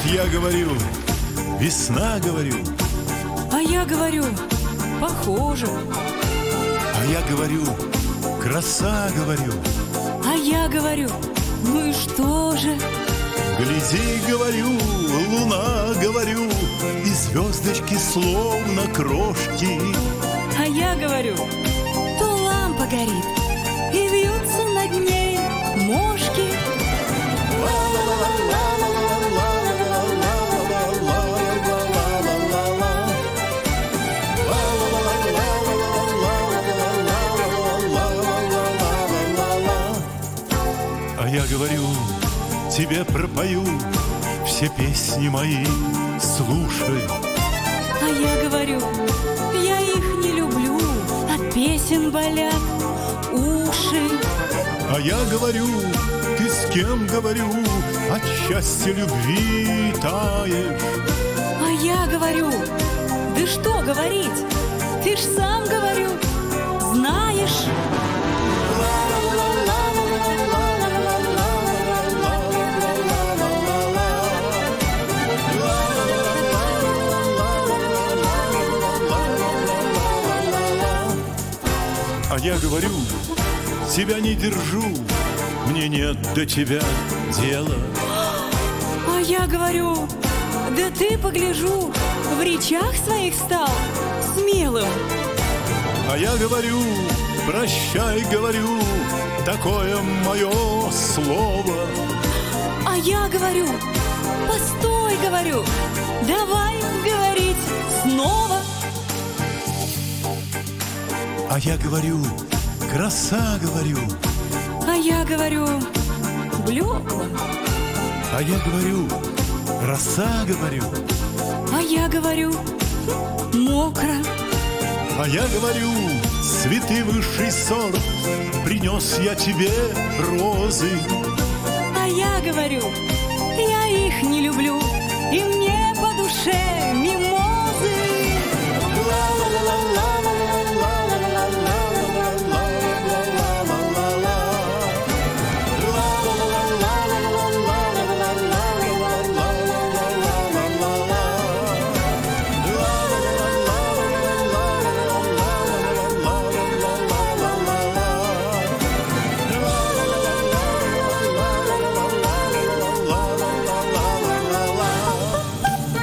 Я говорю, весна, говорю. А я говорю, похоже. А я говорю, краса, говорю. А я говорю, ну и что же? Гляди, говорю, луна, говорю, и звездочки словно крошки. А я говорю, то лампа горит, и вьются над ней мошки. А я говорю, тебе пропою все песни мои, слушай. А я говорю, я их не люблю, от песен болят уши. А я говорю, ты с кем, говорю, от счастья любви таешь. А я говорю, да что говорить, ты ж сам, говорю, знаешь. А я говорю, тебя не держу, мне нет до тебя дела. А я говорю, да ты, погляжу, в речах своих стал смелым. А я говорю, прощай, говорю, такое мое слово. А я говорю, постой, говорю, давай говорить снова. А я говорю, краса, говорю. А я говорю, блекла. А я говорю, роса, говорю. А я говорю, мокро. А я говорю, цветы высший сорт, принес я тебе розы. А я говорю, я их не люблю, и мне по душе мимозы.